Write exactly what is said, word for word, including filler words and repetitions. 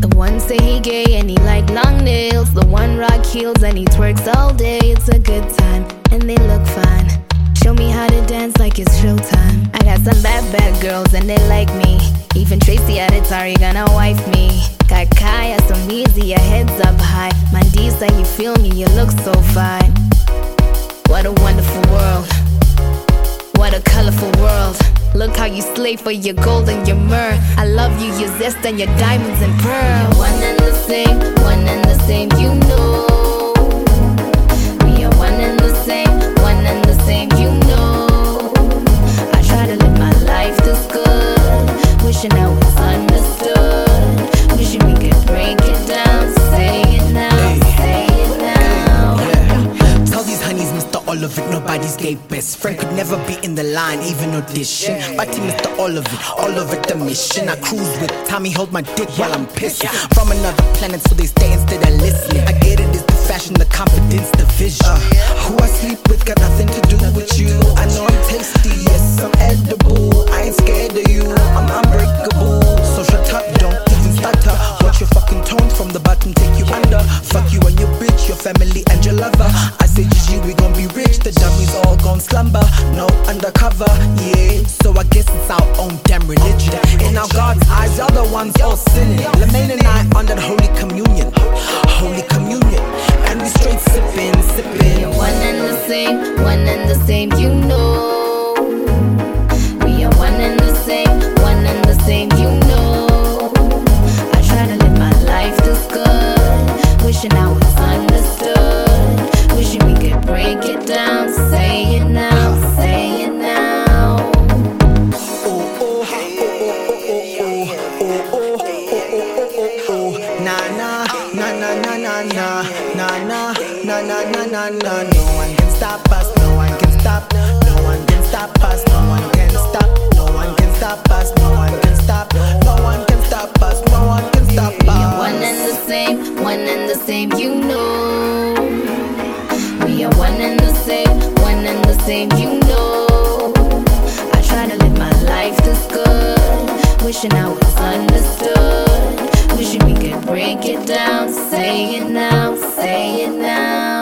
one say he gay and he like long nails. The one rock heels and he twerks all day. It's a good time and they look fine. Show me how to dance like it's showtime. I got some bad, bad girls and they like me. Even Tracy at Atari gonna wife me. Got Kaya, some easy, your head's up high. Mandisa, you feel me, you look so fine. What a wonderful world. What a colorful world. Look how you slay for your gold and your myrrh. I love you, your zest and your diamonds and pearls. One and the same, one and the same, you know. We are one and the same, one and the same, you know. I try to live my life this good, wishing I was understood, wishing we could break it down. Say it now, say it now. Yeah. Tell these honeys, Mister All of it, nobody's gay best friend could never be in the line, even audition. But Mister All of it, all of it, the mission. I cruise with Tommy, hold my dick while I'm pissing. From another planet, so they stay instead of listening. I get it, it's the fashion, the confidence, the vision. Uh, who I sleep with got nothing to do with you. I know I'm tasty, yes, I'm edible. I ain't scared of you, I'm unbreakable. So shut up, don't even stutter. Watch your fucking tone from the bottom, take you under. Fuck you and your bitch, your family and your lover. I say G G, we gon' be rich, the dummies all gon' slumber. No undercover, yeah. So I guess it's our own damn religion. In our God's eyes, you're the ones all sinning. Lemaine and I on that holy communion, holy communion, and we straight sipping, sipping. We're one and the same, one and the same, you know. We are one and the same, one and the same, you know. I try to live my life this good, wishing I was understood, wishing we could break it down. Say it now, say it now. Oh, oh, oh, oh, oh, oh, oh, oh, oh, na na, na na na na na, na na, na na na na na. No one can stop us, no one can stop, no one can stop us, no one can stop, no one can stop us, no one can stop, no one can stop us, no one can stop us. We are one and the same, one and the same, you know. We are one and the same, one and the same, you know. I try to live my life this good, wishing I was understood, wishing we could break it down. Say it now, say it now.